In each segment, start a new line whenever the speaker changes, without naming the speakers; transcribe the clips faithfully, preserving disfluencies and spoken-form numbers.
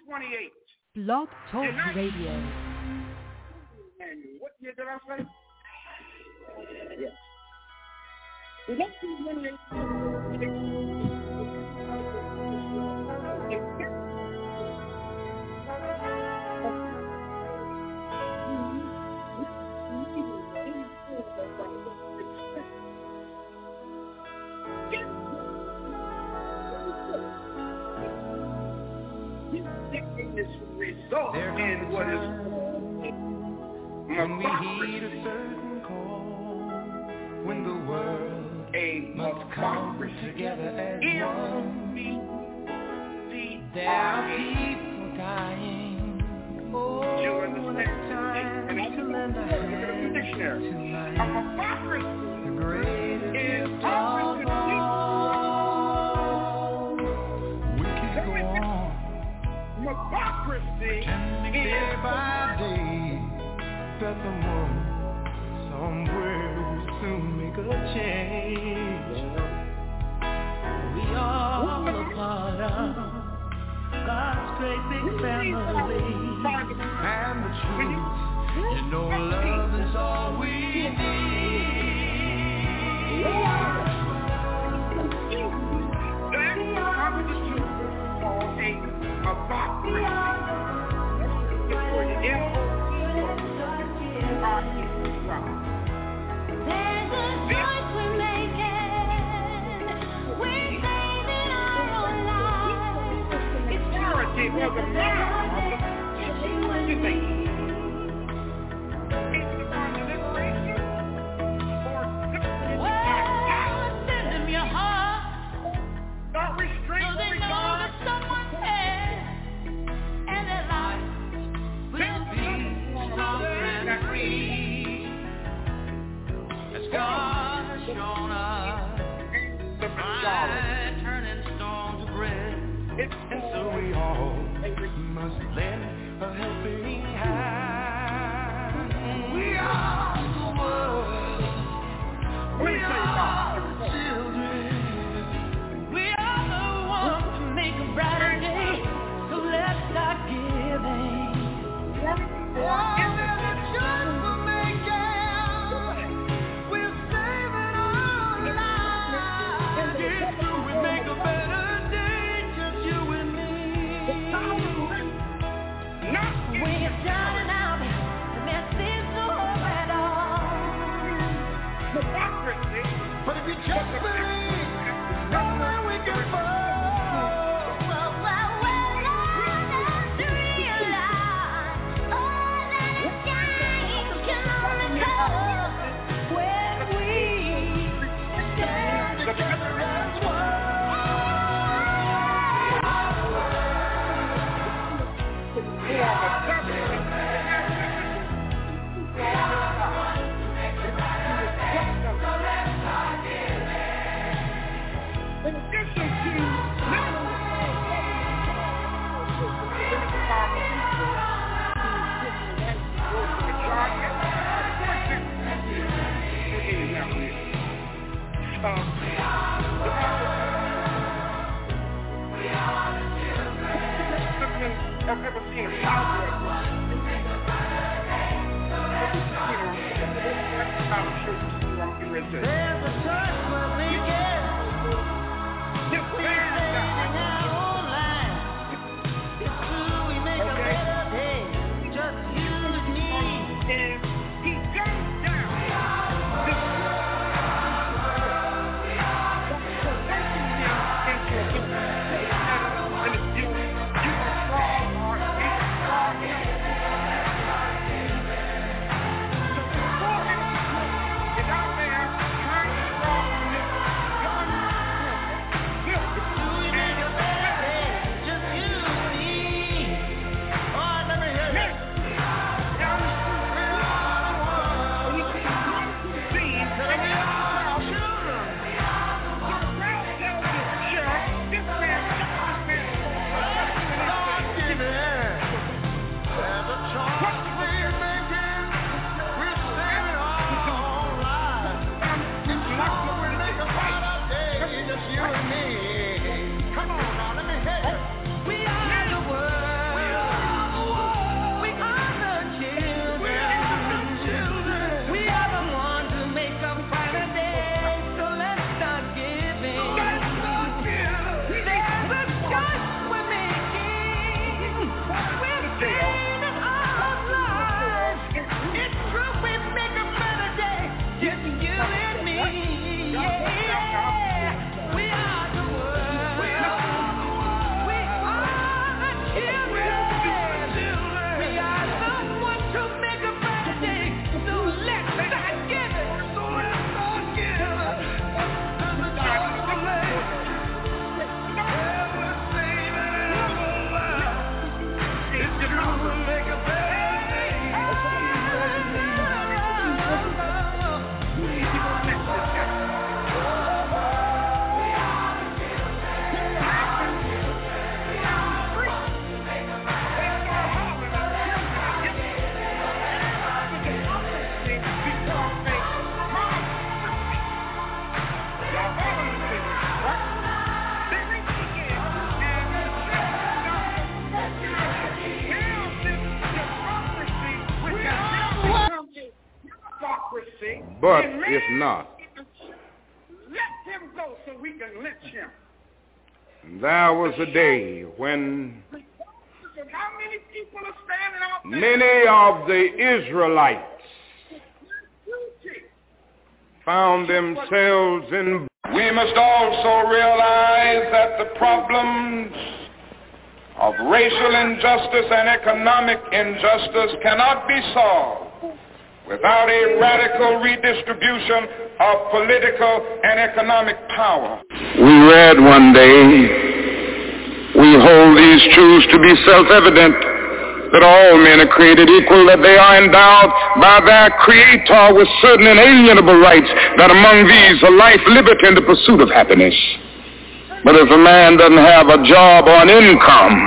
twenty-eight.
Blog Talk Radio.
What year did I say? Yes. In nineteen twenty-eight, result in what is
when we heed a certain call, when the world
a
must come together as one. There are people dying. Oh,
you understand?
Time to lend a hand
dictionary.
to life.
A hypocrisy
The greatest
is
of all. We can go on
hypocrisy
pretending day by day that the moon somewhere will soon make a change. We all a part of God's great big family, and the truth, you know, love is all we need.
That constitutes all a hypocrisy. It's for the M O R E Y.
There's a choice we're making. We're saving our own lives. It's
Purity for the mind. You think? It's the one deliberation or
well, send them your heart
not
so
restraint
they know
regard.
that someone cares and their life will be
Stronger and free, as God has shown us, by turning stone to bread. And so we all must lend a helping hand. We are the world. We are children. We are the ones to make a brighter day. So let's start giving. Oh, there's a choice we're making. We're saving our lives. It's true, we make a better day, just you and me. When you're shining out, the mess is no hope at all.
Hypocrisy.
But if you just believe, nowhere we can fall.
well, well, well, learn to realize all that a change can only come when we stand together as one.
We are the government. In addition to I've never seen a cowboy. I'm sure you see what I'm getting ready to say.
There's a choice we're making.
Just
We're
stand
saving
down.
our own lives. It's true, we make a
Okay.
better day, just you and me.
And he goes down. This
You and me. Come on now, let me hear you. We are the world.
but it's not.
Let him go so we can lynch him.
There was a day when
How many people are standing out there?
many of the Israelites found themselves in. We must also realize that the problems of racial injustice and economic injustice cannot be solved without a radical redistribution of political and economic power.
We read one day, we hold these truths to be self-evident, that all men are created equal, that they are endowed by their Creator with certain inalienable rights, that among these are life, liberty, and the pursuit of happiness. But if a man doesn't have a job or an income,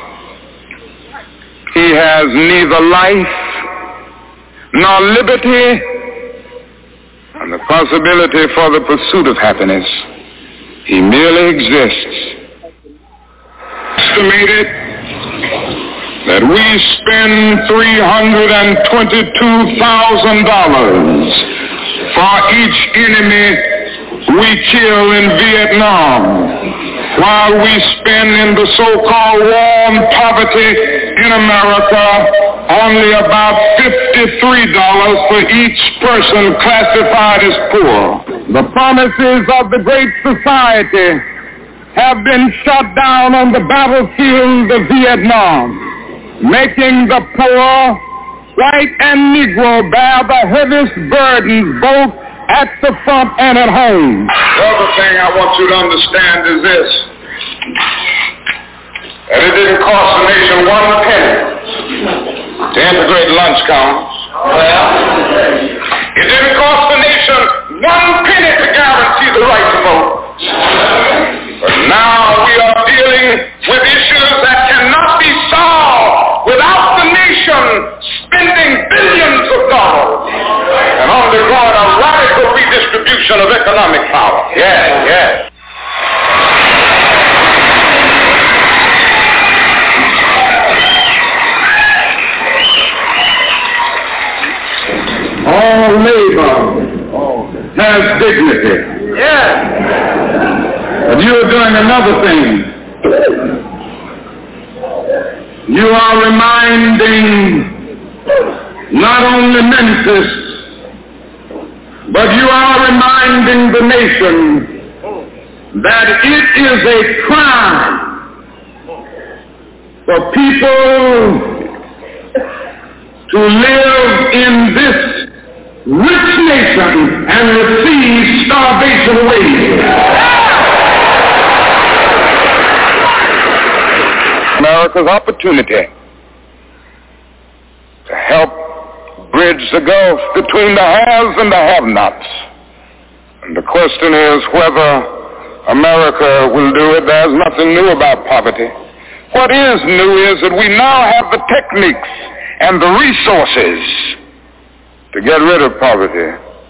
he has neither life nor liberty and the possibility for the pursuit of happiness. He merely exists. Estimated that we spend three hundred twenty-two thousand dollars for each enemy we kill in Vietnam, while we spend in the so-called war on poverty in America only about fifty-three dollars for each person classified as poor. The promises of the Great Society have been shot down on the battlefield of Vietnam, making the poor, white and Negro, bear the heaviest burdens both at the front and at home.
The other thing I want you to understand is this, that it didn't cost the nation one penny to integrate lunch counters. It didn't cost the nation one penny to guarantee the right to vote. But now we are dealing with issues that cannot be solved without the nation spending billions of dollars and undergoing a radical redistribution of economic power. Yes, yes.
All labor has dignity.
Yes.
But you are doing another thing. You are reminding not only Memphis, but you are reminding the nation that it is a crime for people to live in this rich nation and receive starvation wages. America's opportunity to help bridge the gulf between the haves and the have-nots. And the question is whether America will do it. There's nothing new about poverty. What is new is that we now have the techniques and the resources to get rid of poverty.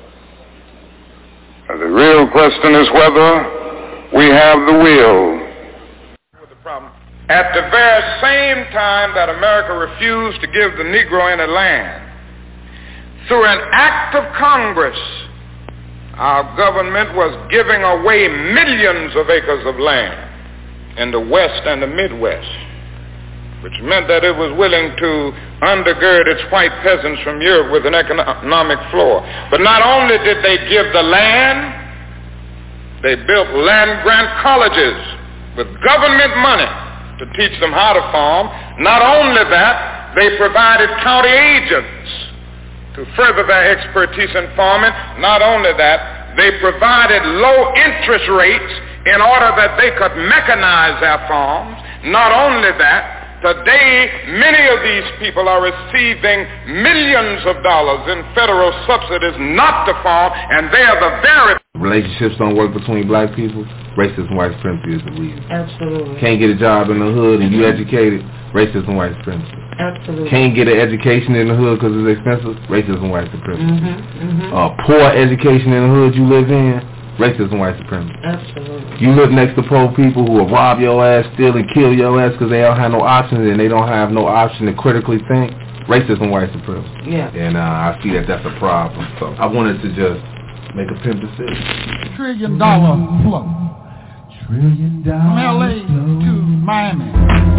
And the real question is whether we have the will.
The problem. At the very same time that America refused to give the Negro any land, through an act of Congress, our government was giving away millions of acres of land in the West and the Midwest, which meant that it was willing to undergird its white peasants from Europe with an economic floor. But not only did they give the land, they built land-grant colleges with government money to teach them how to farm. Not only that, they provided county agents to further their expertise in farming. Not only that, they provided low interest rates in order that they could mechanize their farms. Not only that, today many of these people are receiving millions of dollars in federal subsidies not to farm, and they are the very...
Relationships don't work between black people. Racism, white supremacy is the reason.
Absolutely.
Can't get a job in the hood and you educated. Racism, white supremacy.
Absolutely.
Can't get an education in the hood because it's expensive. Racism, white supremacy.
Mm-hmm, mm-hmm.
Uh, poor education in the hood you live in. Racism, white supremacy.
Absolutely.
You live next to poor people who will rob your ass, steal and kill your ass because they don't have no options and they don't have no option to critically think. racism, white supremacy.
Yeah.
And uh, I see that that's a problem. So I wanted to just make a pimp decision.
Trillion dollar flow.
Trillion dollar
From L A
flow.
to Miami.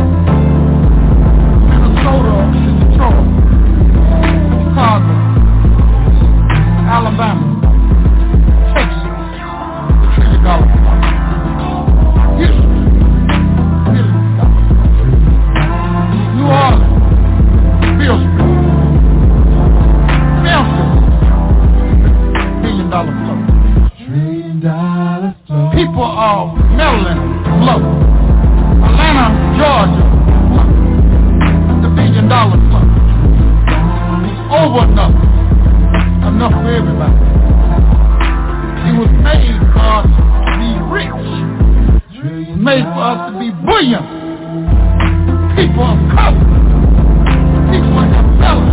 Minnesota to Detroit. Chicago. Alabama. Texas. The trillion dollar flow. Houston. Million dollars. New Orleans. Bill Street. Memphis. Million dollar flow.
Trillion dollar flow.
People of Maryland flow. Atlanta, Georgia flow. The billion dollar flow. Over enough. Enough for everybody. It was made for us to be rich. It was made for us to be brilliant. People of color. People of color.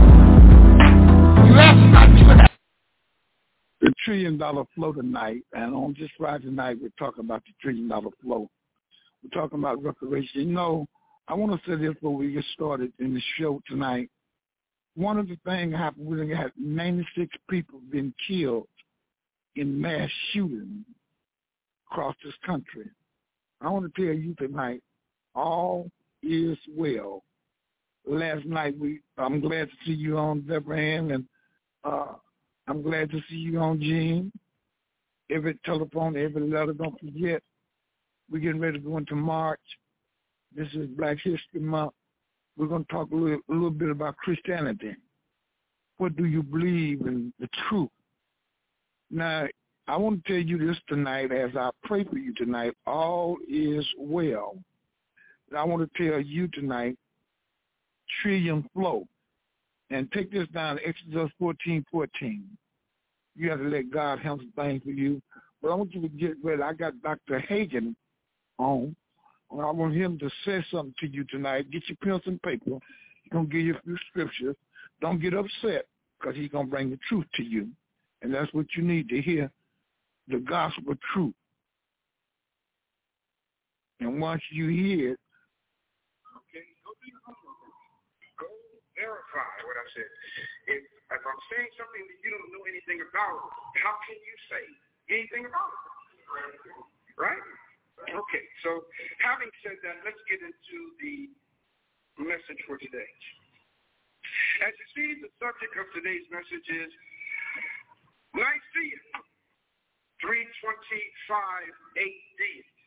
You ask not to have the trillion dollar flow tonight, and on this Friday night, we're talking about the trillion dollar flow. We're talking about reparation. You know, I want to say this before we get started in the show tonight. One of the things happened, we had ninety-six people been killed in mass shooting across this country. I want to tell you tonight, all is well. Last night, we I'm glad to see you on Deborah Ann, and uh, I'm glad to see you on Gene. Every telephone, every letter, don't forget. We're getting ready to go into March. This is Black History Month. We're going to talk a little, a little bit about Christianity. What do you believe in the truth? Now, I want to tell you this tonight as I pray for you tonight. All is well. And I want to tell you tonight, trillion flow. And take this down, Exodus fourteen fourteen. You have to let God handle things for you. But I want you to get ready. I got Doctor Hagen on. I want him to say something to you tonight. Get your pencil and paper. He's going to give you a few scriptures. Don't get upset because he's going to bring the truth to you. And that's what you need to hear, the gospel truth. And once you hear it,
okay, go do your homework. Go verify what I said. If, if I'm saying something that you don't know anything about, how can you say anything about it? Right? Okay, so having said that, let's get into the message for today. As you see, the subject of today's message is Nicaea, three twenty-five A D.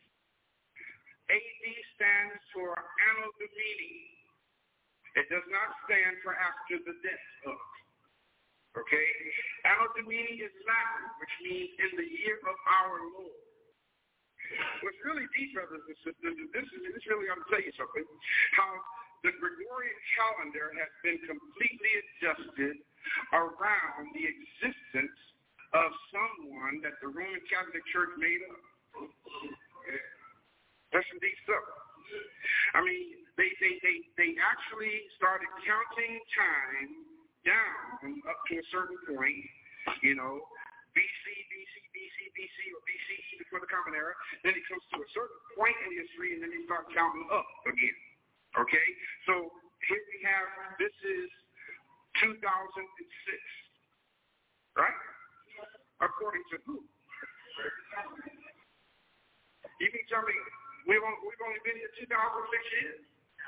A D stands for Anno Domini. It does not stand for after the death of. Okay? Anno Domini is Latin, which means in the year of our Lord. What's really deep, brothers and sisters, is this is this really going to tell you something, how the Gregorian calendar has been completely adjusted around the existence of someone that the Roman Catholic Church made up. That's some deep stuff. I mean, they, they, they, they actually started counting time down up to a certain point, you know, B C, B C, B C, B C, or B C E before the Common Era. Then it comes to a certain point in history, and then they start counting up again. Okay? So here we have, this is two thousand six. Right? According to who? You can tell me, we've only, we've only been here two thousand six years?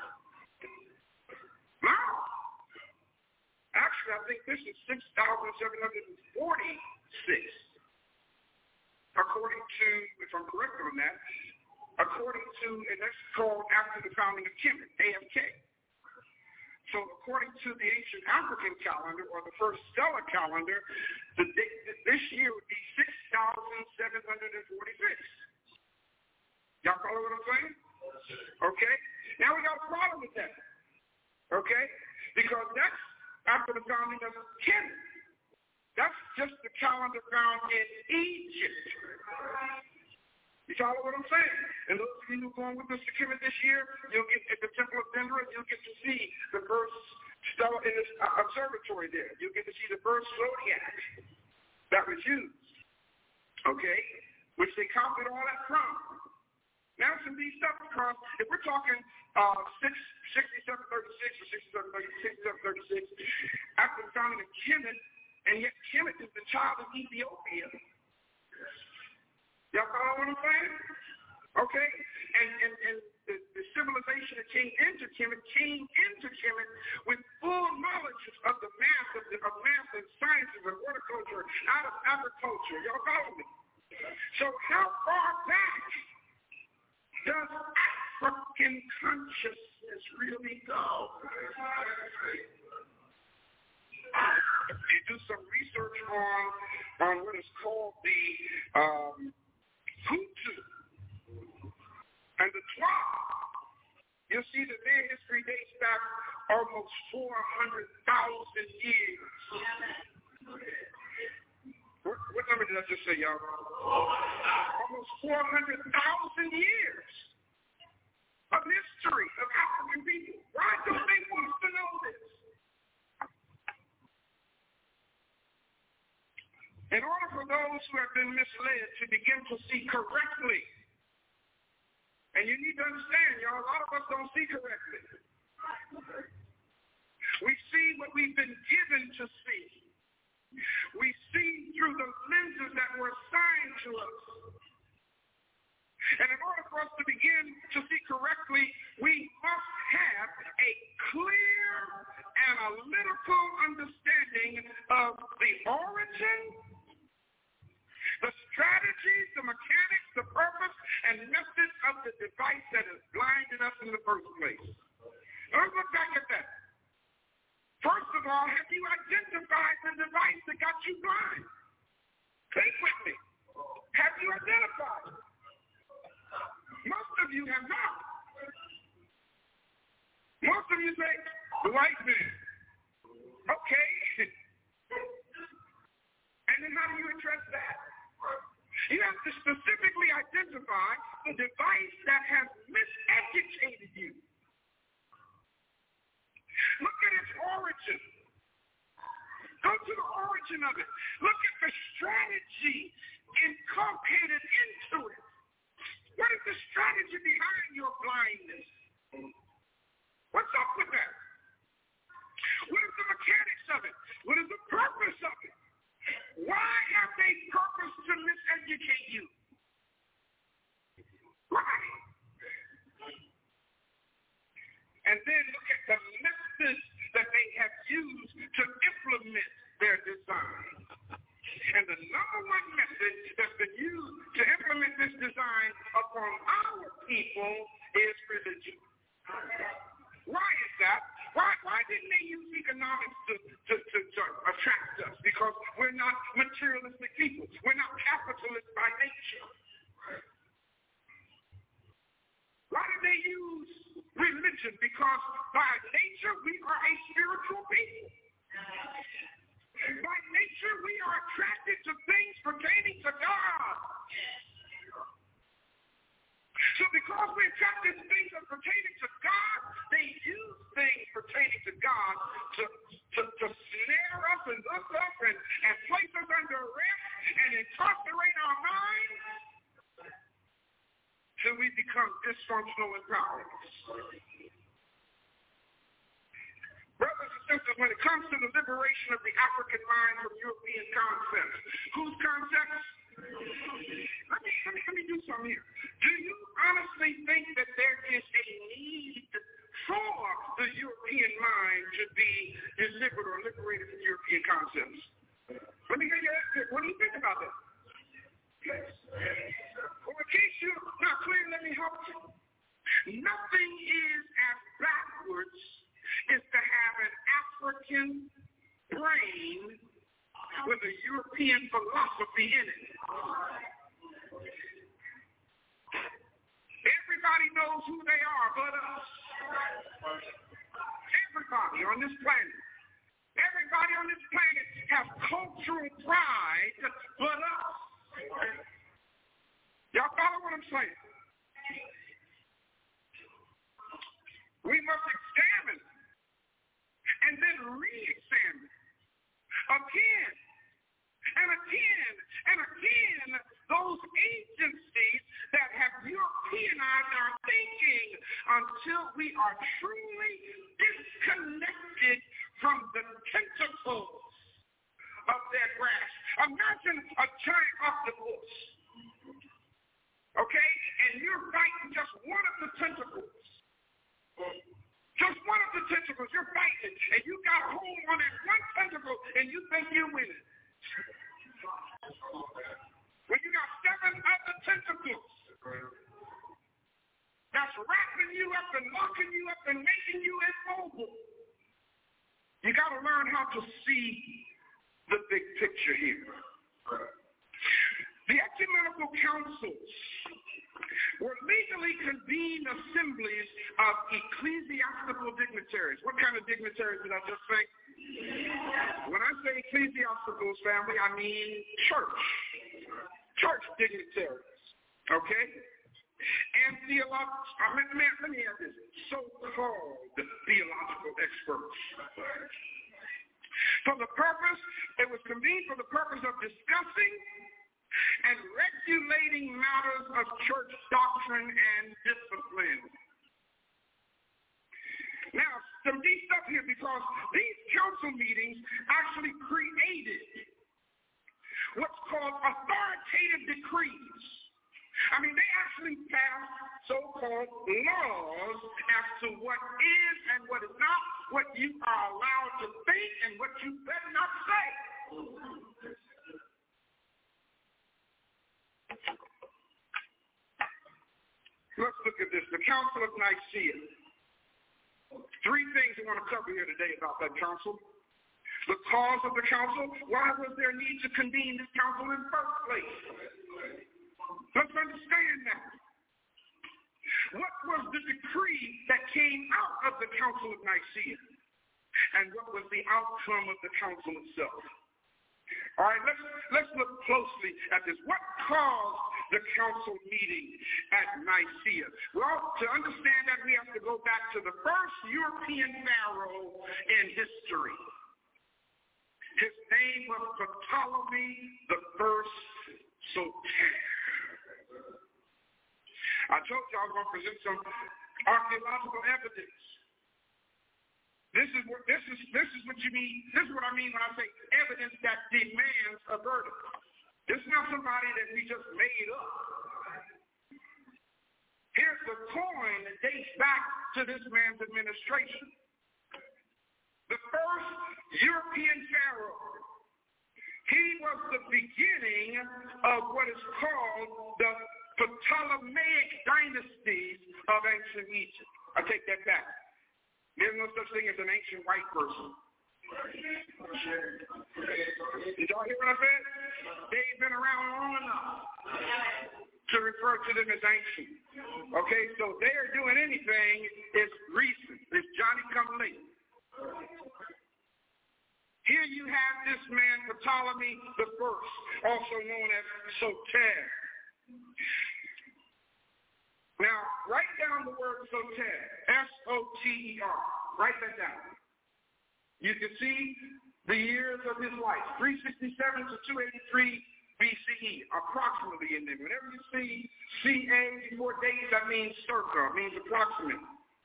No. Actually, I think this is six thousand seven hundred forty-six. According to, if I'm correct on that, according to, and that's called after the founding of Kemet, A F K. So according to the ancient African calendar, or the first stellar calendar, the date, this year would be six thousand seven hundred forty-six. Y'all follow what I'm saying? Okay? Now we got a problem with that. Okay? Because that's after the founding of Kemet. That's just the calendar found in Egypt. You follow what I'm saying? And those of you who are going with us to Kemet this year, you'll get at the Temple of Dendera, you'll get to see the first stellar in this uh, observatory there. You'll get to see the first zodiac that was used. Okay? Which they copied all that from. Now some of these stuff because if we're talking uh, six, sixty-seven thirty-six or sixty-seven thirty-six, Kemet, and yet Kemet is the child of Ethiopia. Y'all follow what I'm saying? Okay? And and, and the, the civilization that came into Kemet came into Kemet with full knowledge of the math, of, the, of math and sciences and horticulture out of agriculture. Y'all follow me? So how far back does African consciousness really go? You do some research on, on what is called the um, Hutu and the Twa. You'll see that their history dates back almost four hundred thousand years. What, what number did I just say, y'all? Almost four hundred thousand years of history of African people. Why don't they want us to know this? In order for those who have been misled to begin to see correctly, and you need to understand, y'all, a lot of us don't see correctly. We see what we've been given to see. We see through the lenses that were assigned to us. And in order for us to begin to see correctly, we must have a clear analytical understanding of the origin, the strategies, the mechanics, the purpose, and methods of the device that has blinded us in the first place. Let's look back at that. First of all, have you identified the device that got you blind? Think with me. Have you identified it? Most of you have not. Most of you say, the white man. Okay. And then how do you address that? You have to specifically identify the device that has miseducated you. Look at its origin. Go to the origin of it. Look at the strategy inculcated into it. What is the strategy behind your blindness? What's up with that? What is the mechanics of it? What is the purpose of it? Why have they purpose to miseducate you? Why? And then look at the methods that they have used to implement their design. And the number one method that's been used to implement this design upon our people is religion. Why is that? Why why didn't they use economics to, to, to, to attract us? Because we're not materialistic people. We're not capitalists by nature. Why did they use religion? Because by nature we are a spiritual people. By nature we are attracted to things pertaining to God. So because we're attracted to things that pertaining to God, they use things pertaining to God to, to, to snare us and hook us and, and place us under arrest and incarcerate our minds till we become dysfunctional and powerless. Brothers and sisters, when it comes to the liberation of the African mind from European concepts, whose concepts? Let me, let me, let me do something here. Do you honestly think that there is a need for the European mind to be delivered or liberated from European concepts? Let me hear you answer. What do you think about that? Well, in case you're not clear, let me help you. Nothing is as backwards as to have an African brain with a European philosophy in it. Everybody knows who they are but us. Everybody on this planet. Everybody on this planet has cultural pride but us. Y'all follow what I'm saying? We must examine and then re-examine again and again and again those agencies that have Europeanized our thinking until we are truly disconnected from the tentacles giant octopus. Okay? And you're fighting just one of the tentacles. Just one of the tentacles. You're fighting. And you got a hold on that one tentacle and you think you're winning. When you got seven other tentacles that's wrapping you up and locking you up and making you immobile. You got to learn how to see the big picture here. The ecumenical councils were legally convened assemblies of ecclesiastical dignitaries. What kind of dignitaries did I just say? When I say ecclesiastical, family, I mean church. Church dignitaries. Okay? And theological, let me, let me add this, so-called theological experts. For the purpose, it was convened for the purpose of discussing and regulating matters of church doctrine and discipline. Now, some deep stuff here because these council meetings actually created what's called authoritative decrees. I mean, they actually passed so-called laws as to what is and what is not, what you are allowed to think and what you better not say. Let's look at this. The Council of Nicaea. Three things I want to cover here today about that council. The cause of the council. Why was there need to convene this council in the first place? Let's understand that. What was the decree that came out of the Council of Nicaea? And what was the outcome of the council itself? All right, let's, let's look closely at this. What caused the council meeting at Nicaea? Well, to understand that, we have to go back to the first European pharaoh in history. His name was Ptolemy the First Soter. I told you I was going to present some archaeological evidence. This is what this is this is what you mean. This is what I mean when I say evidence that demands a verdict. This is not somebody that we just made up. Here's the coin that dates back to this man's administration. The first European pharaoh. He was the beginning of what is called the Ptolemaic dynasties of ancient Egypt. I take that back. There's no such thing as an ancient white person. Did y'all hear what I said? They've been around long enough to refer to them as ancient. Okay, so they're doing anything is recent. It's Johnny come late. Here you have this man, Ptolemy the First, also known as Soter. Now, write down the word Soter, S O T E R. Write that down. You can see the years of his life, three sixty-seven to two eighty-three B C E, approximately in there. Whenever you see C A before date, that means circa, means approximate.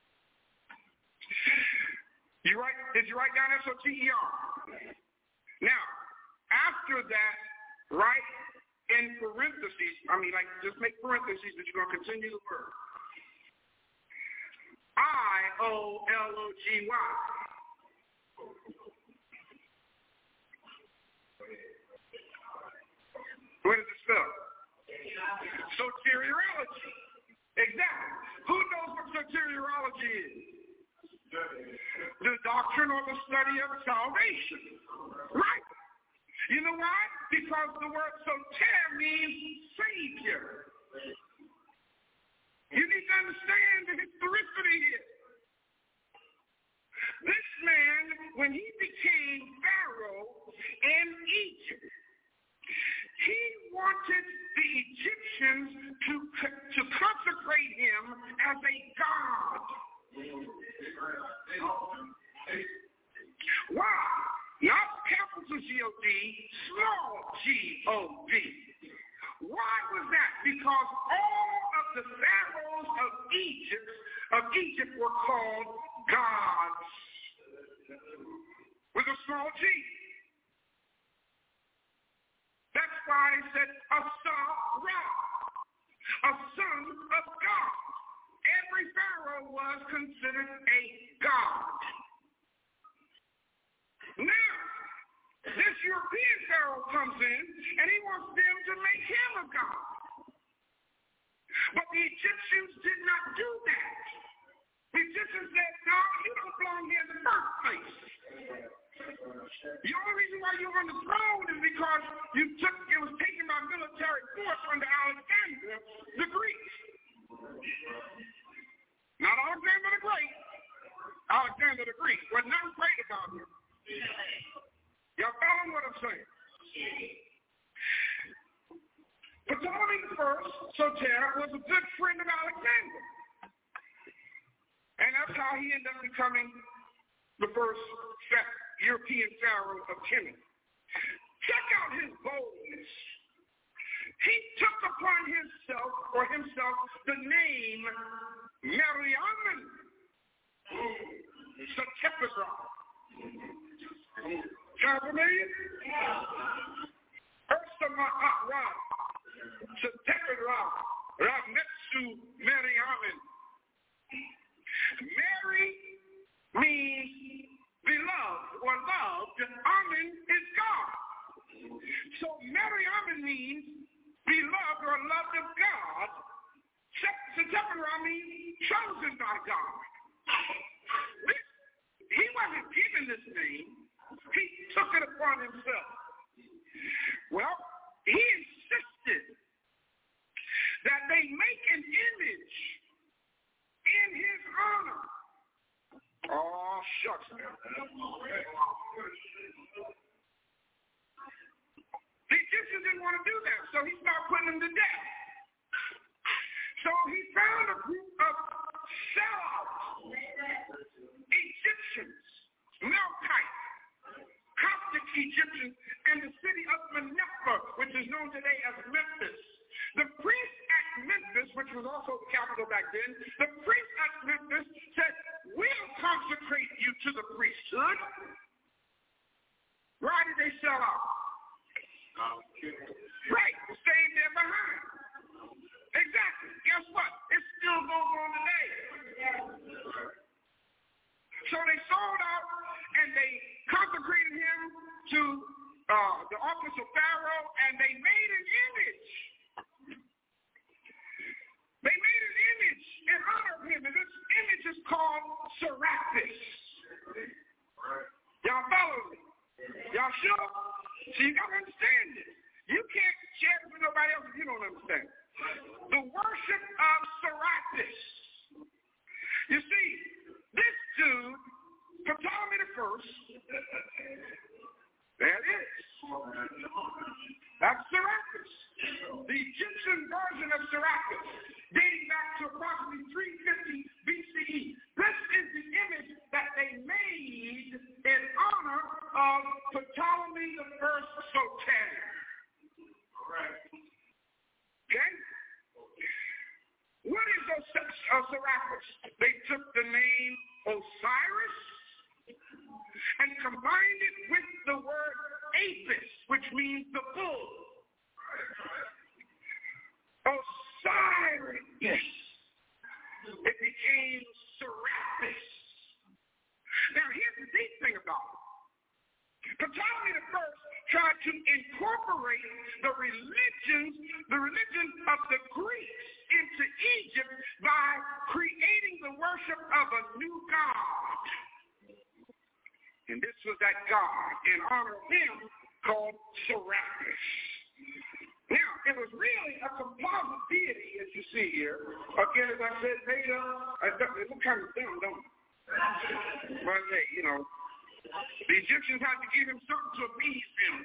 You write, did you write down S O T E R? Now, after that, write in parentheses, I mean, like, just make parentheses, but you're going to continue the word. I O L O G Y. What is it spelled? Soteriology. Exactly. Who knows what soteriology is? The doctrine or the study of salvation. Right. You know why? Because the word soter means Savior. You need to understand the historicity here. This man, when he became Pharaoh in Egypt, he wanted the Egyptians to, to consecrate him as a god. Why? Not capital G O D, small G O D. Why was that? Because all of the pharaohs of Egypt of Egypt were called gods with a small G. That's why
in, and he wants them to make him a god. But the Egyptians did not do that. The Egyptians said, no, you don't belong here in the first place. The only reason why you're on the throne is because you took, it was taken by military force under Alexander the Greek. Not Alexander the Great. Alexander the Greek. There's nothing great about him. Y'all following what I'm saying? Ptolemy the First, Soter, was a good friend of Alexander. And that's how he ended up becoming the first European pharaoh of Kemet. Check out his boldness. He took upon himself, or himself, the name Mariaman. Satephra. Sound familiar? Ursa Ma'at-Ra. Satephra. Rametsu Mariaman. Mary means beloved or loved. Amen is God. So Mariaman means beloved or loved of God. Satephra means chosen by God. This, he wasn't given this name. He took it upon himself. Well, he insisted that they make an image in his honor. Oh, shucks. The Egyptians didn't want to do that, so he started putting them to death. So he found a group of sellouts, Egyptians, Melchites, Coptic Egyptians, and the city of Menepha, which is known today as Memphis. The priest at Memphis, which was also the capital back then, the priest at Memphis said, we'll consecrate you to the priesthood. Why did they sell out? Right, stayed there behind. Exactly. Guess what? It still goes on today. So they sold out and they consecrated him to uh, the office of Pharaoh, and they made an image. They made an image in honor of him, and this image is called Serapis. Y'all follow me? Y'all sure? So you got to understand this. You can't share it with nobody else if you don't understand. The worship of Serapis. You see, this dude, Ptolemy the First, there it is. That's Serapis. The Egyptian version of Serapis, dating back to approximately three fifty B C E. This is the image that they made in honor of Ptolemy the First Soter. Okay? What is uh, Serapis? They took the name Osiris and combined it with the word Apis, which means the bull. Osiris. It became Serapis. Now, here's the deep thing about it. Ptolemy the First tried to incorporate the religions, the religion of the Greeks into Egypt by creating the worship of a new god. And this was that god in honor of him called Serapis. Now, it was really a composite deity, as you see here. Again, as I said, Beta, it looked kind of dumb, don't it? But hey, you know, the Egyptians had to give him something to appease him.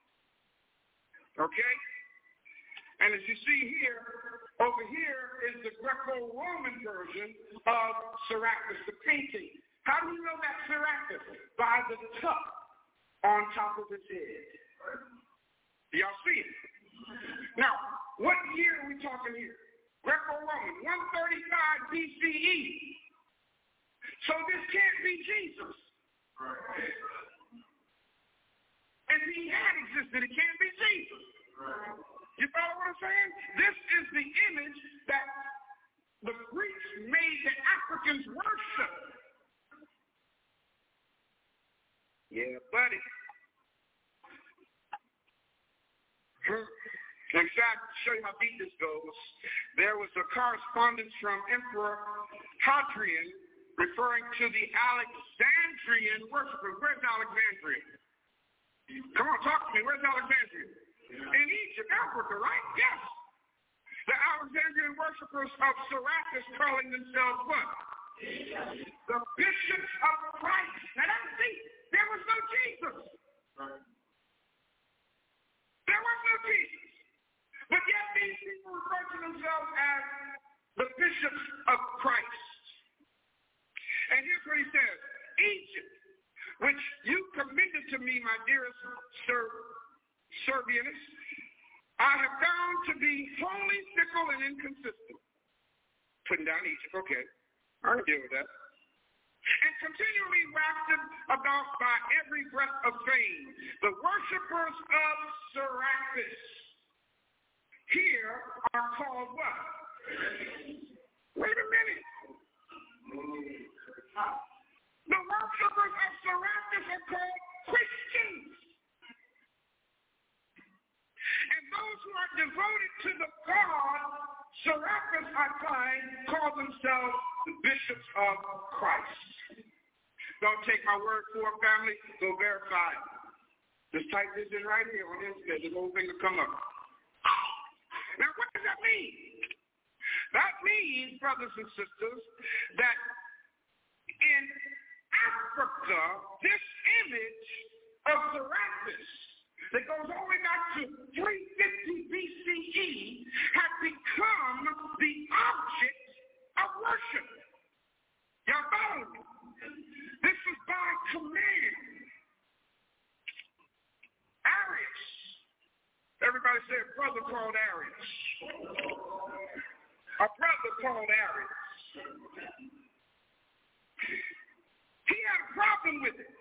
Okay? And as you see here, over here is the Greco-Roman version of Serapis, the painting. How do you know that's Serapis? By the cup on top of his head. Y'all see it? Now, what year are we talking here? Greco-Roman, one thirty-five B C E. So this can't be Jesus. If he had existed, it can't be Jesus. You follow what I'm saying? This is the image that the Greeks made the Africans worship. Yeah, buddy. In fact, to show you how deep this goes, there was a correspondence from Emperor Hadrian referring to the Alexandrian worshippers. Where's Alexandria? Come on, talk to me. Where's Alexandria? In Egypt, Africa, right? Yes. The Alexandrian worshippers of Serapis calling themselves what? The bishops of Christ. Now that's deep. There was no Jesus. There was no Jesus. But yet these people refer to themselves as the bishops of Christ. And here's what he says. Egypt, which you commended to me, my dearest Sir Servianus, I have found to be wholly fickle and inconsistent. Putting down Egypt, okay. I can deal with that. And continually wafted about by every breath of fame, the worshippers of Serapis here are called what? Wait a minute. The worshippers of Serapis are called Christians. And those who are devoted to the God Serapis, I find, call themselves the bishops of Christ. Don't take my word for it, family. Go verify it. Just type this in right here on the internet. The whole thing will come up. Now, what does that mean? That means, brothers and sisters, that in Africa, this image of Serapis that goes all the way back to three fifty B C E had become the object of worship. Y'all follow me? This was by command. Arius. Everybody say a brother called Arius. A brother called Arius. He had a problem with it.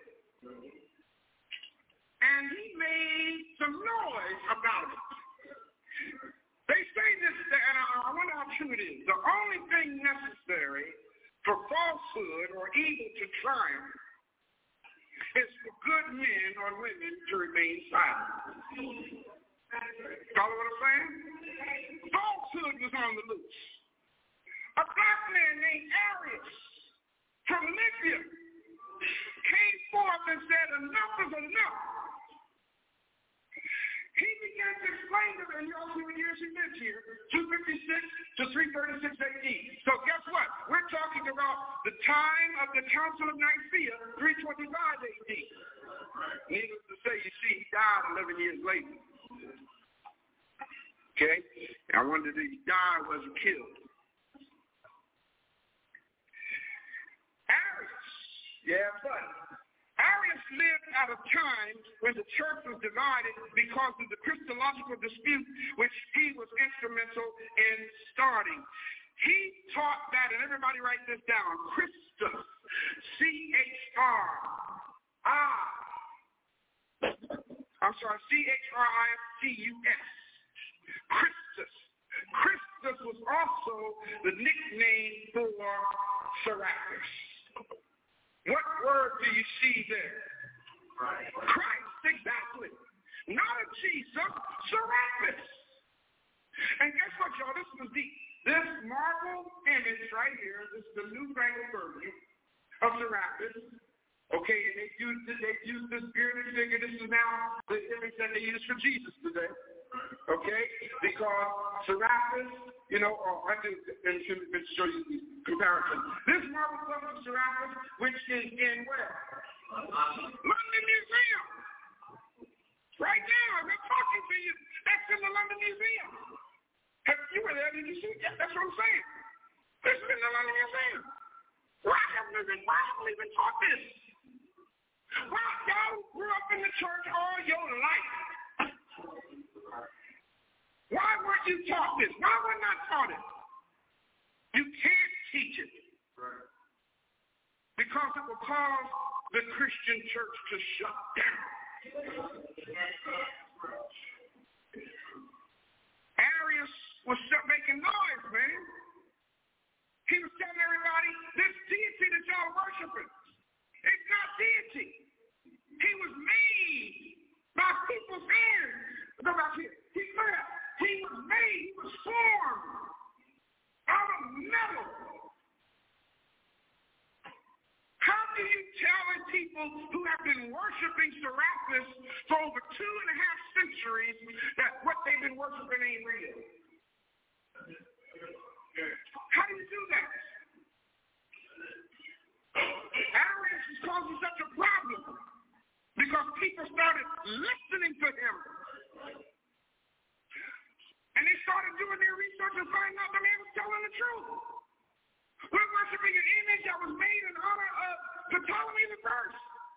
And he made some noise about it. They say this, and I wonder how true it is. The only thing necessary for falsehood or evil to triumph is for good men or women to remain silent. Follow what I'm saying? Falsehood was on the loose. A black man named Arius from Libya came forth and said, enough is enough. He began to explain to them, you all see what years he lived here, two fifty-six to three thirty-six A D. So guess what? We're talking about the time of the Council of Nicaea, three twenty-five A D. Needless to say, you see, he died eleven years later. Okay? I wonder did he die or was he killed? Arius. Yeah, but Arius lived at a time when the church was divided because of the Christological dispute which he was instrumental in starting. He taught that, and everybody write this down, Christus, C H R I, I'm sorry, C H R I S T U S, Christus. Christus was also the nickname for Serapis. What word do you see there? Christ. Christ, exactly. Not a Jesus, Serapis. And guess what, y'all? This was deep. This marble image right here, this is the newfangled version of Serapis. Okay, and they used it, they used this bearded figure. This is now the image that they use for Jesus today. Okay? Because Serapis, you know, oh, I can show you the comparison. This marble sculpture of Serapis, which is in where? London Museum. Right now, we're talking to you. That's in the London Museum. You were there, did you see? Yeah, that's what I'm saying. This is in the London Museum. Why haven't we been, why haven't we been taught this? Well, y'all grew up in the church all your life. Why weren't you taught this? Why were not taught it? You can't teach it. Because it will cause the Christian church to shut down. Arius was making noise, man. He was telling everybody, this deity that y'all are worshiping, it's not deity. He was made by people's hands. Go back here. He flesh. He was made, he was formed out of metal. How do you tell people who have been worshiping Serapis for over two and a half centuries that what they've been worshiping ain't real? How do you do that? Arius is causing such a problem because people started listening to him. And they started doing their research and finding out the man was telling the truth. We're worshiping an image that was made in honor of Ptolemy the First.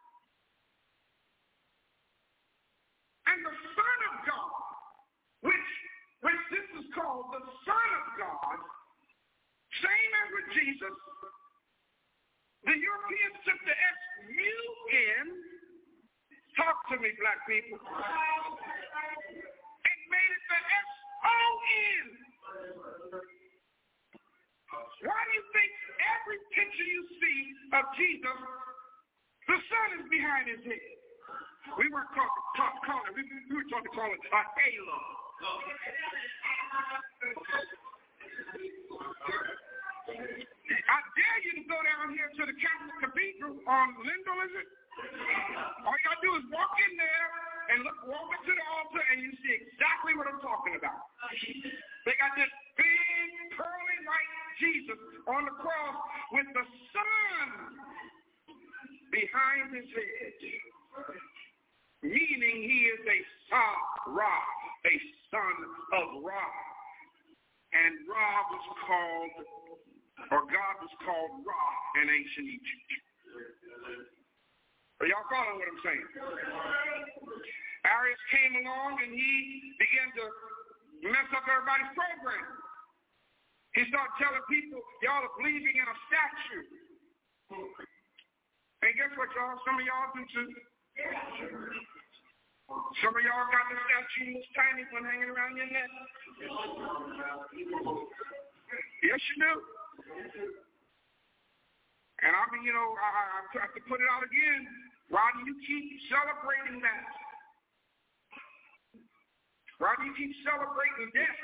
And the Son of God, which, which this is called the Son of God, same as with Jesus, the Europeans took the S U N, talk to me, black people, and made it the S O N. Why do you think every picture you see of Jesus, the sun is behind his head? We weren't calling it, we, we were trying to call it a halo. I dare you to go down here to the Catholic Cathedral on Lindell, is it? All you gotta do is walk in there and look, walk up to the altar, and you see exactly what I'm talking about. They got this big, pearly white Jesus on the cross with the sun behind his head, meaning he is a Sa-Ra, a son of Ra. And Ra was called, or God was called Ra in ancient Egypt. Are y'all following what I'm saying? Arius came along and he began to mess up everybody's program. He started telling people, y'all are believing in a statue. And guess what, y'all? Some of y'all do too. Some of y'all got the statue, this tiny one hanging around your neck. Yes, you do. And I mean, you know, I, I have to put it out again. Why do you keep celebrating that? Why do you keep celebrating death?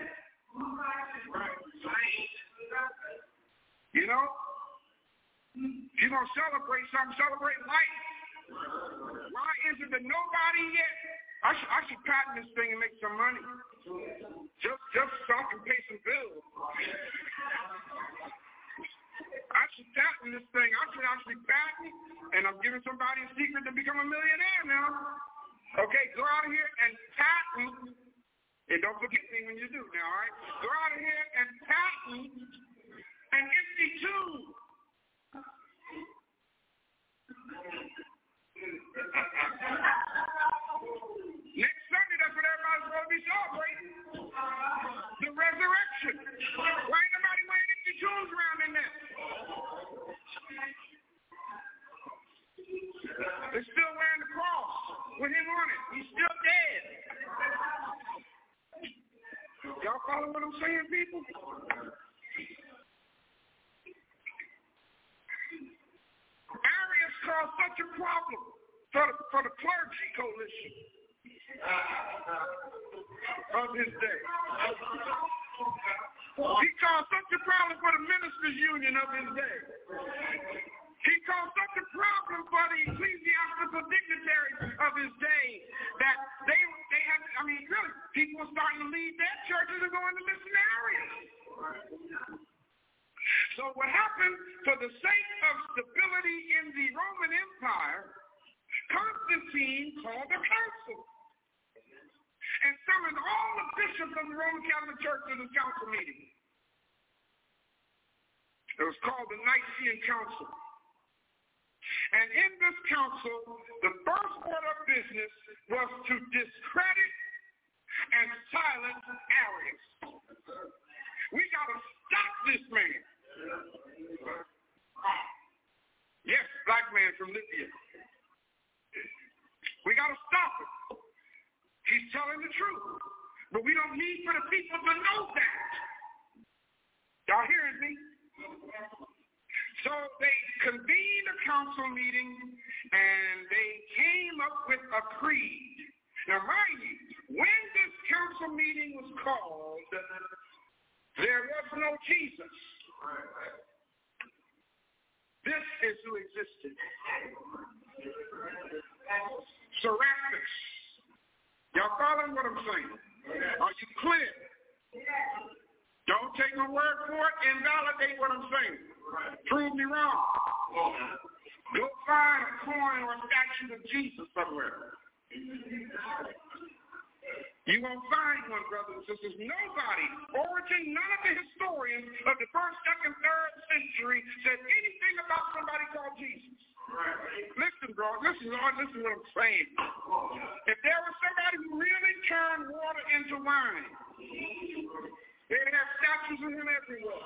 You know? If you're going to celebrate something, celebrate life. Why isn't there nobody yet? I should, I should patent this thing and make some money. Just, just so I can pay some bills. I should patent this thing. I should actually patent it, and I'm giving somebody a secret to become a millionaire now. Okay, go out of here and patent, and don't forget me when you do now, all right? Go out of here and patent an empty tomb. Next Sunday, that's what everybody's going to be celebrating. The resurrection. Why ain't nobody wearing empty tombs around in there? They're still wearing the cross with him on it. He's still dead. Y'all follow what I'm saying, people? Arius caused such a problem for the, for the clergy coalition of his day. He caused such a problem for the ministers' union of his day. He caused such a problem for the ecclesiastical dignitaries of his day that they they had, I mean, really, people were starting to leave their churches and going to listen to Arius. So what happened, for the sake of stability in the Roman Empire, Constantine called a council and summoned all the bishops of the Roman Catholic Church to this council meeting. It was called the Nicene Council. And in this council, the first order of business was to discredit and silence Arius. We got to stop this man. Yes, black man from Libya. We got to stop him. He's telling the truth. But we don't need for the people to know that. Y'all hearing me? So they convened a council meeting and they came up with a creed. Now mind you, when this council meeting called there was no Jesus. This is who existed. Serapis. Y'all following what I'm saying? Are you clear? Don't take my word for it. Invalidate what I'm saying. Prove me wrong. Go find a coin or a statue of Jesus somewhere. You won't find one, brothers and sisters. Nobody, Origin, none of the historians of the first, second, third century said anything about somebody called Jesus. Right. Listen, bro. Listen, Lord. Listen to what I'm saying. If there was somebody who really turned water into wine, they'd have statues of him everywhere.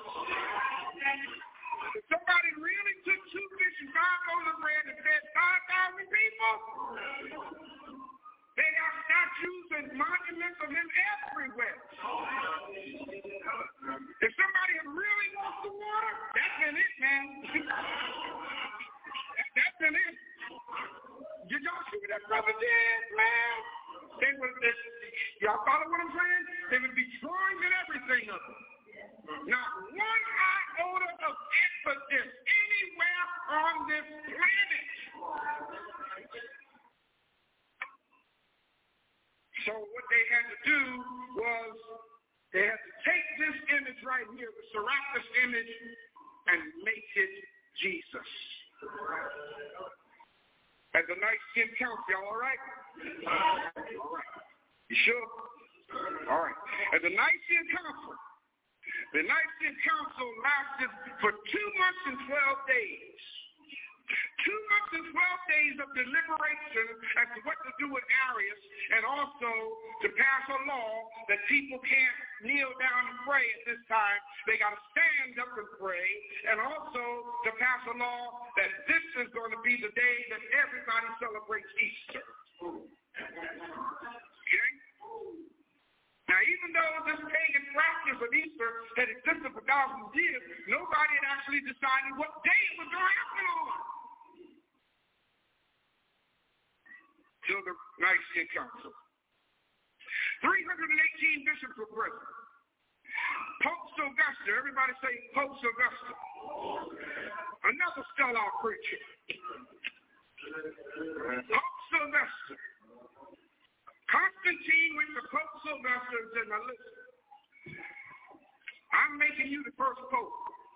If somebody really took two fish and five loaves of bread and fed five thousand people, they have statues and monuments of him everywhere. If somebody had really walked the water, that's been it, man. that, that's been it. Did y'all see what that brother did, man? They would, they, y'all follow what I'm saying? They would be drawing and everything of it. Not one iota of emphasis anywhere on this planet. So what they had to do was they had to take this image right here, the Serapis image, and make it Jesus. At the Nicene Council, y'all all right? All right. You sure? All right. At the Nicene Council, the Nicene Council lasted for two months and twelve days. Two months and twelve days of deliberation as to what to do with Arius, and also to pass a law that people can't kneel down and pray at this time. They got to stand up and pray, and also to pass a law that this is going to be the day that everybody celebrates Easter. Okay? Now, even though this pagan practice of Easter had existed for thousands of years, nobody had actually decided what day it was going to happen on. Till the Nicene Council. three hundred eighteen bishops were present. Pope Sylvester, everybody say Pope Sylvester. Another stellar preacher. Pope Sylvester. Constantine went to Pope Sylvester and said, now listen, I'm making you the first pope.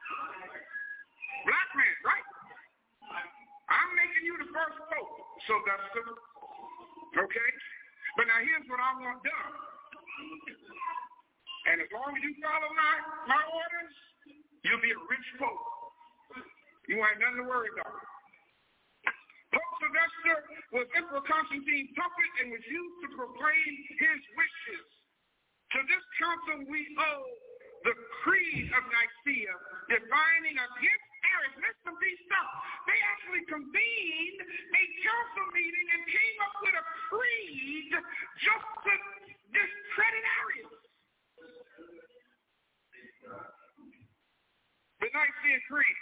Black man, right? I'm making you the first pope, Sylvester. Okay? But now here's what I want done. And as long as you follow my, my orders, you'll be a rich pope. You won't have nothing to worry about. Pope Sylvester was Emperor Constantine's puppet and was used to proclaim his wishes. To this council we owe the Creed of Nicaea, defining against Arius. Listen to these stuff. They actually convened a council meeting and came up with a creed just to discredit Arius. The Nicene Creed,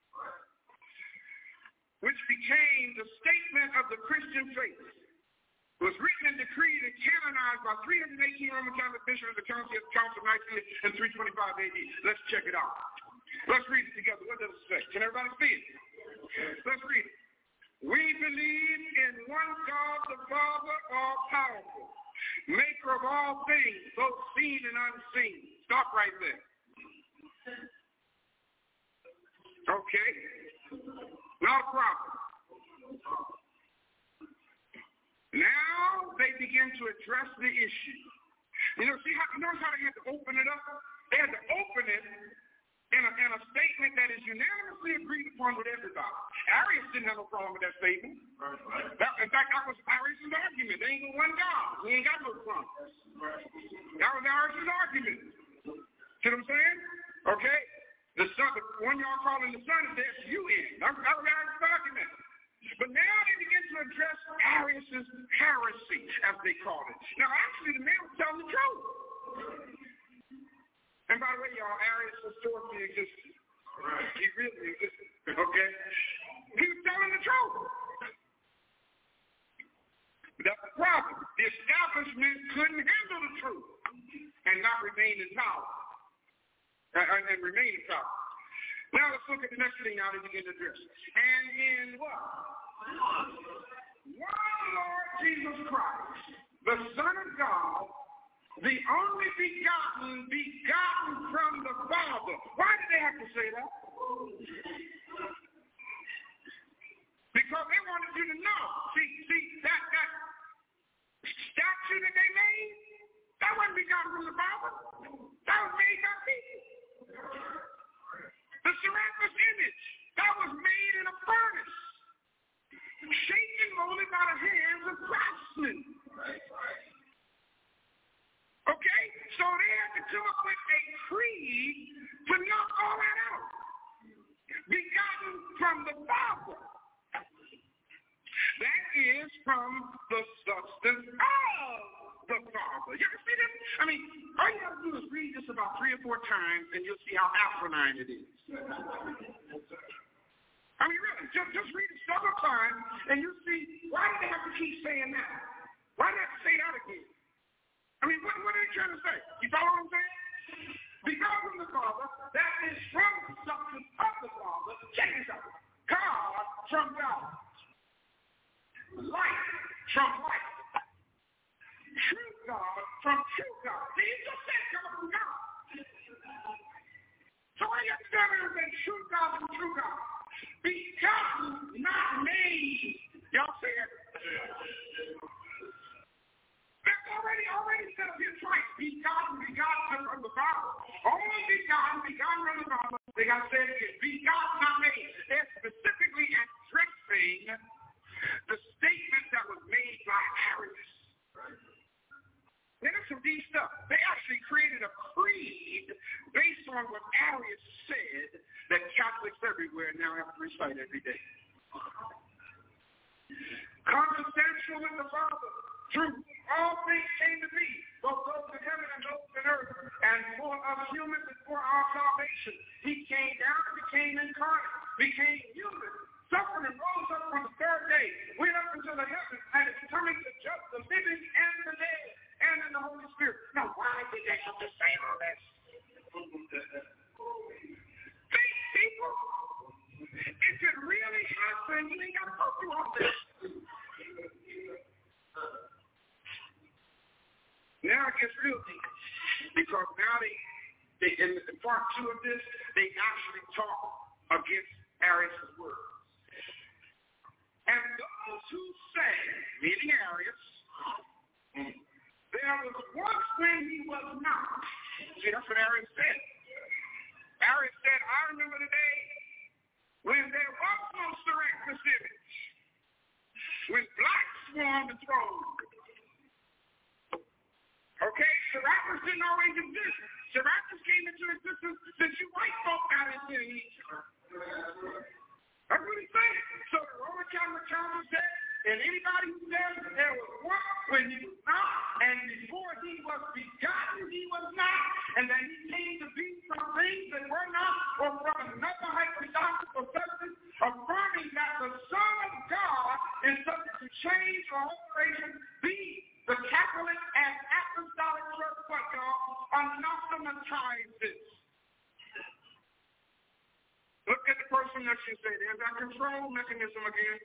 which became the statement of the Christian faith, was written and decreed and canonized by three hundred eighteen Roman Catholic bishops of the Council of Nicaea in three twenty-five A D. Let's check it out. Let's read it together. What does it say? Can everybody see it? Let's read it. We believe in one God the Father, all-powerful, maker of all things, both seen and unseen. Stop right there. Okay. Not a problem. Now they begin to address the issue. You know, see how, notice how they had to open it up? They had to open it in a, in a statement that is unanimously agreed upon with everybody. Arius didn't have no problem with that statement. That, in fact, that was Arius' argument. There ain't no one God. We ain't got no problem. That was Arius' argument. See what I'm saying? Okay? The son, the one y'all calling the son is there, you in. That was Arius' argument. But now they begin to address Arius' heresy, as they call it. Now, actually, the man was telling the truth. And by the way, y'all, Arius historically existed. He really existed, okay? He was telling the truth. That's the problem. The establishment couldn't handle the truth. and not remain in power. Uh, and, and remain in power. Now let's look at the next thing now that we begin to address. And in what? One Lord Jesus Christ, the Son of God, the only begotten, begotten from the Father. Why did they have to say that? Because they wanted you to know. See, see, that, that statue that they made, that wasn't begotten from the Father. That was made by people. The Serapis image, that was made in a furnace, shaped and molded by the hands of craftsmen. Okay? So they had to come up with a creed to knock all that out. Begotten from the Father. That is from the substance of the Father. You ever see this? I mean, all you have to do is read this about three or four times and you'll see how asinine it is. I mean, really, just, just read it several times and you'll see, why do they have to keep saying that? Why do they have to say that again? I mean, what, what are they trying to say? You follow what I'm saying? Because from the Father, that is from the substance of the Father. Check this out. God from God. Light from light. True God from true God. See, you just said coming from God. So why you have to stand there and say true God from true God? Begotten, not made. Y'all see it? That's already, already said up here twice. Begotten, begotten from the Father. Only begotten, begotten from the Father. They got to say it again. Begotten, not made. They're specifically addressing the statement that was made by Arius. Now, that's some deep stuff. They actually created a creed based on what Arius said that Catholics everywhere now have to recite every day. Consubstantial with the Father, through all things came to be, both those in heaven and those in earth, and for us humans and for our salvation. He came down and became incarnate, became human, suffered and rose up on the third day, went up into the heavens, and is coming to judge the living and the dead, and in the Holy Spirit. Now, why did they have to say all this? Think, people, if it really happened, you ain't got to go through all this. Now it gets real deep, because now they, they in, in part two of this, they actually talk against Arius' words. And those who say, meaning Arius, there was once when he was not. See, that's what Arius said. Arius said, I remember the day when there was no Serapis image, when black swarmed the throne. Okay, Serapis didn't always exist. Serapis came into existence since you white folk got into Egypt. That's what he's saying. So the Roman Catholic Council said, and anybody who says there was one when he was not, and before he was begotten, he was not, and that he came to be from things that were not, or from another hypostatic substance, affirming that the Son of God is subject to change or alteration, be the Catholic and Apostolic Church, what y'all, anathematizes. Look at the person next to you and say, there's that control mechanism again.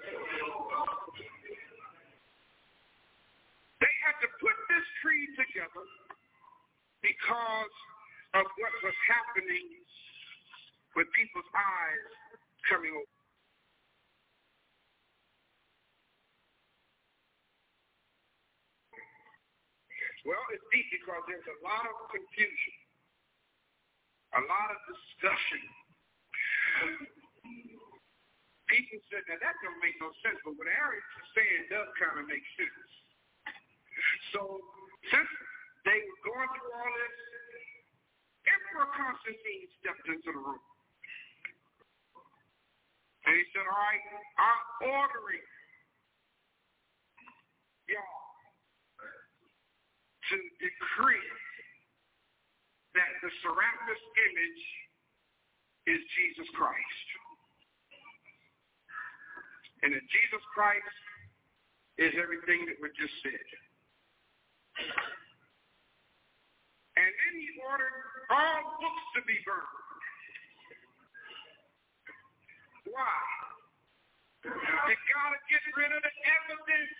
They had to put this creed together because of what was happening with people's eyes coming over. Well, it's deep because there's a lot of confusion, a lot of discussion. People said, now that don't make no sense, but what Arius is saying does kind of make sense. So, since they were going through all this, Emperor Constantine stepped into the room. And he said, all right, I'm ordering y'all to decree that the Serapis image is Jesus Christ. And that Jesus Christ is everything that we just said. And then he ordered all books to be burned. Why? You gotta get rid of the evidence.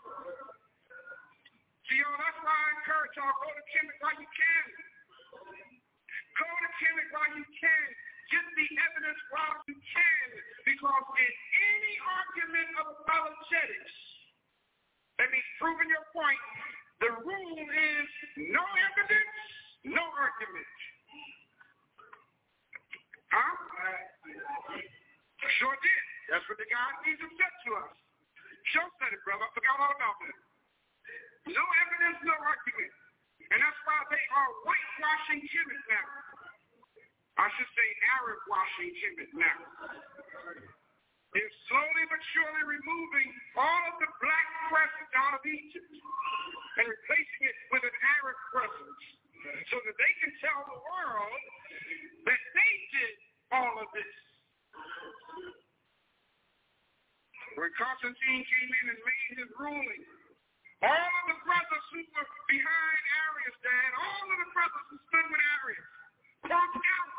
See, y'all, that's why I encourage y'all, go to Kemet while you can. Go to Kemet while you can. Get the evidence while you can. Because in any argument of apologetics, that means proving your point, the rule is no evidence, no argument. Huh? Sure did. That's what the God Jesus said to us. Sure said it, brother. I forgot all about that. No evidence, no argument. And that's why they are whitewashing Kemet now. I should say Arab washing Kemet now. They're slowly but surely removing all of the black presence out of Egypt and replacing it with an Arab presence so that they can tell the world that they did all of this. When Constantine came in and made his ruling, all of the brothers who were behind Arius, Dad, all of the brothers who stood with Arius, walked out.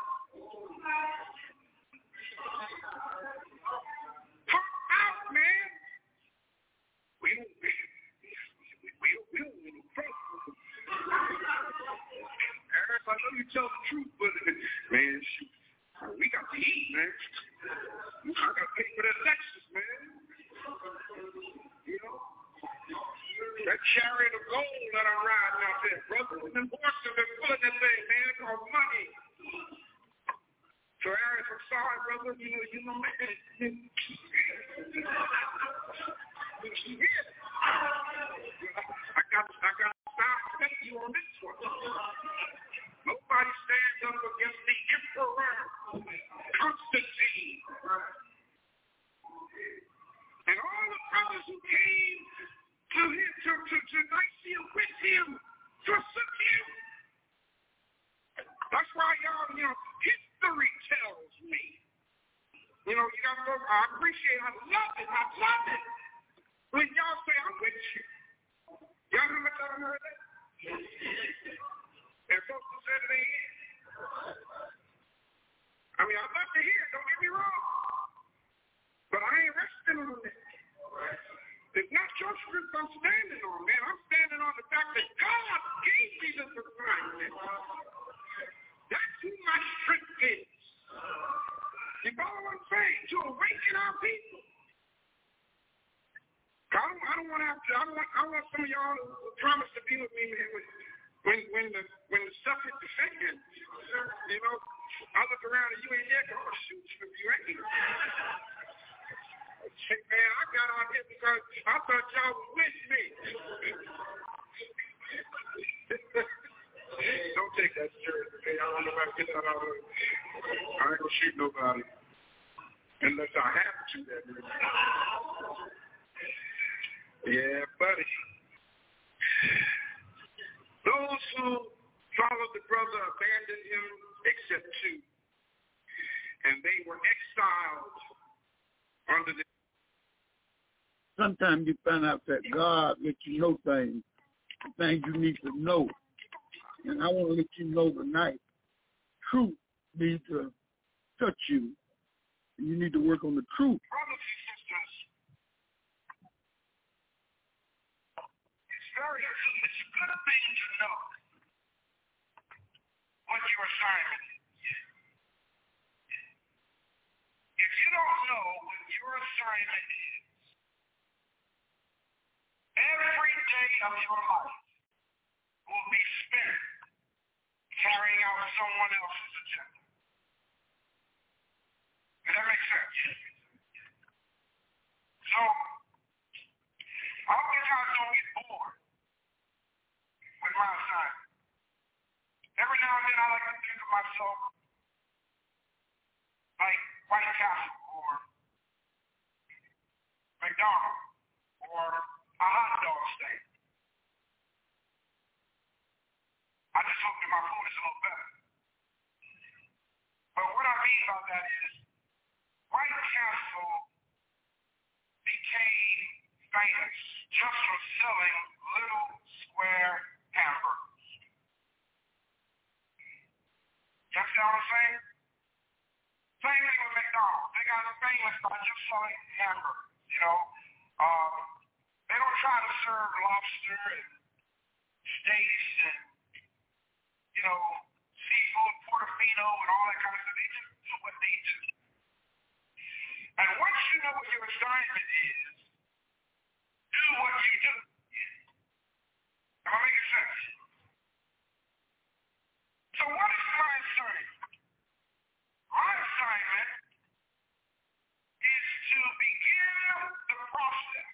Talk out, man. We don't, we, we don't, we don't want to pray. Arius, I know you tell the truth, but man, shoot, we got to eat, man. I got to pay for that Texas, man. You know? That chariot of gold that I'm riding out there, brother. Them horses have been pulling that thing, man. It's called money. So, Arius, I'm sorry, brother. You know, you know, man. I got, I got to stop you on this one. Nobody stands up against the emperor, Constantine. And all the brothers who came to him, to, to, to Nicaea with him, forsook him. That's why y'all, you know, history tells me. You know, you gotta go, I appreciate, I love it, I love it. When y'all say, I'm with you. Y'all remember telling her that? And folks who said it ain't it. I mean, I'd love to hear it, don't get me wrong. But I ain't resting on it. It's not your strength I'm standing on, man. I'm standing on the fact that God gave me this assignment. That's who my strength is. You follow what I'm saying? To awaken our people. I don't, I don't want to have to, I don't want, I want some of y'all to promise to be with me, man, when, when, when the when the stuff hits the fan. You know, I look around and you ain't there, I'm going to shoot you if you ain't here. Hey, man, I got out here because I thought y'all was with me. Don't take that seriously, man. I don't know if I can get that out of it. I ain't gonna shoot nobody. Unless I have to shoot that man. Yeah, buddy. Those who followed the brother abandoned him except two. And they were exiled under the.
Sometimes you find out that God lets you know things, things you need to know. And I want to let you know tonight, truth needs to touch you. And you need to work on the truth.
Brothers and sisters, it's very good. It's a good thing to know what your assignment is. If you don't know what your assignment is, every day of your life will be spent carrying out someone else's agenda. Does that make sense? So, oftentimes don't get bored with my assignment. Every now and then I like to think of myself like White Castle or McDonald's or a hot dog stand. I just hope that my food is a little better. But what I mean by that is, White Castle became famous just for selling little square hamburgers. just I just saw it in Hamburg. You know, um, they don't try to serve lobster and steaks and you know seafood, portofino, and all that kind of stuff. They just do what they do. And once you know what your assignment is, do what you do. Am I making sense? So what is my assignment? My assignment is to begin the process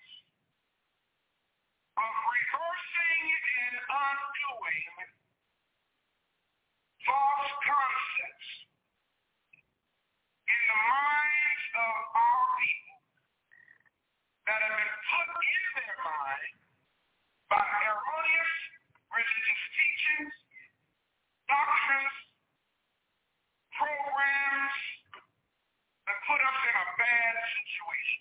of reversing and undoing false concepts in the minds of our people that have been put in their mind by erroneous religious teachings, doctrines, programs that put us in a bad situation.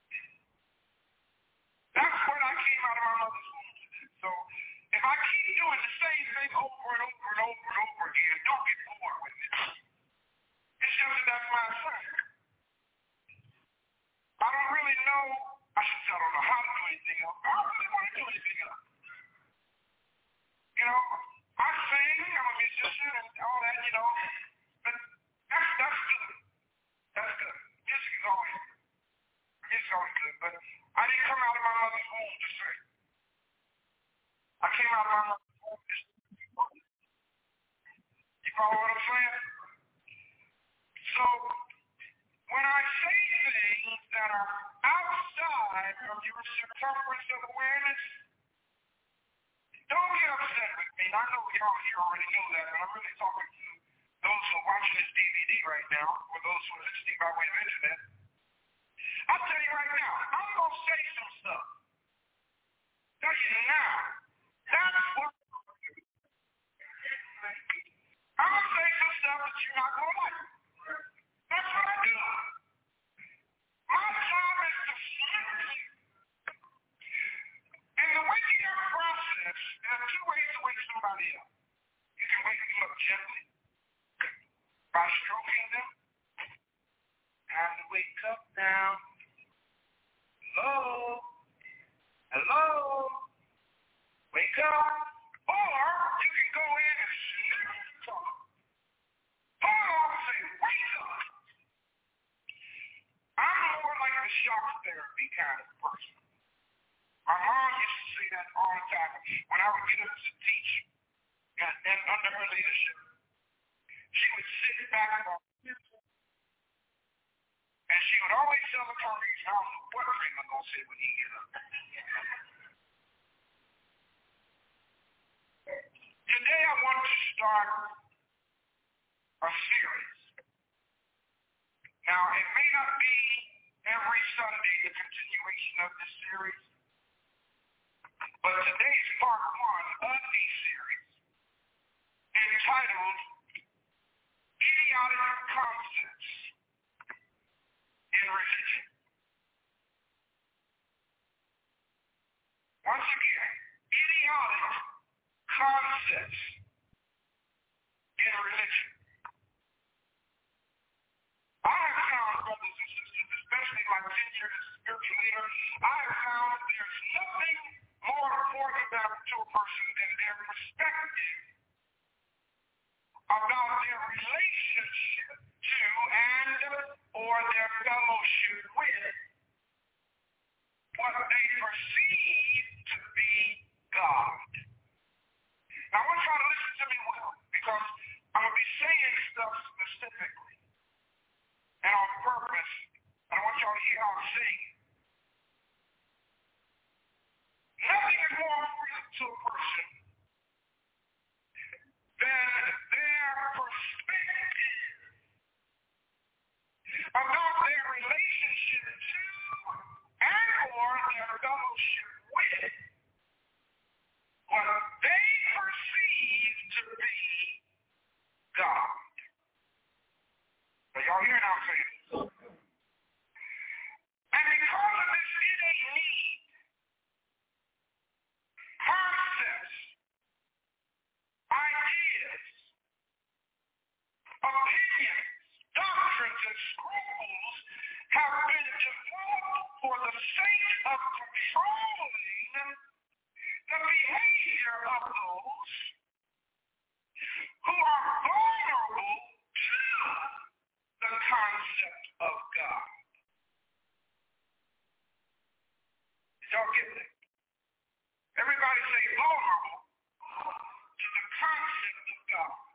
That's what I came out of my mother's womb to do. So if I keep doing the same thing over and over and over and over again, don't get bored with it. It's just that that's my assignment. I don't really know, I should say I don't know how to do anything else. I don't really want to do anything else. You know, I sing, I'm a musician and all that, you know, but that's, that's good. That's good. Music is always good. Music is always good, but I didn't come out of my mother's womb to sing. I came out of my mother's womb to sing. You follow what I'm saying? So, when I say things that are outside of your circumference of awareness, don't get upset with me. I know y'all here already know that, but I'm really talking to those who are watching this D V D right now, or those who are listening by way of internet. I'll tell you right now, I'm going to say some stuff. Tell you now, that's what I'm going to say some stuff that you're not going to like. That's what I do. My job is to flip you. In the waking up process, there are two ways to wake somebody up. You can wake them up gently by stroking them. Time to wake up now. Hello? Hello? Wake up. Or you can go in and snap the talk. Hold on and say, wake up. I'm more like a shock therapy kind of person. My mom used to say that all the time. When I would get up to teach, and, and under her leadership, she would sit back and she would always tell the congregation, I don't know what Raymond going to say when he get up. Today I want to start a series. Now, it may not be every Sunday the continuation of this series, but today is part one of the series entitled Idiotic Concepts in Religion. Once again, idiotic concepts in religion. I have found, brothers and sisters, especially my ten years as a spiritual leader, I have found that there's nothing more important to a person than their perspective about their relationship to and or their fellowship with what they perceive to be God. Now I want y'all to listen to me well, because I'm going to be saying stuff specifically and on purpose, and I want y'all to hear how I'm saying it. Nothing is more important to a person than their perspective about their relationship to and or their fellowship with what they perceive to be God. Are y'all hearing how I'm saying it? And because of this innate need, concepts, ideas, opinions, doctrines, and scruples have controlling the behavior of those who are vulnerable to the concept of God. Did y'all get that? Everybody say vulnerable to the concept of God.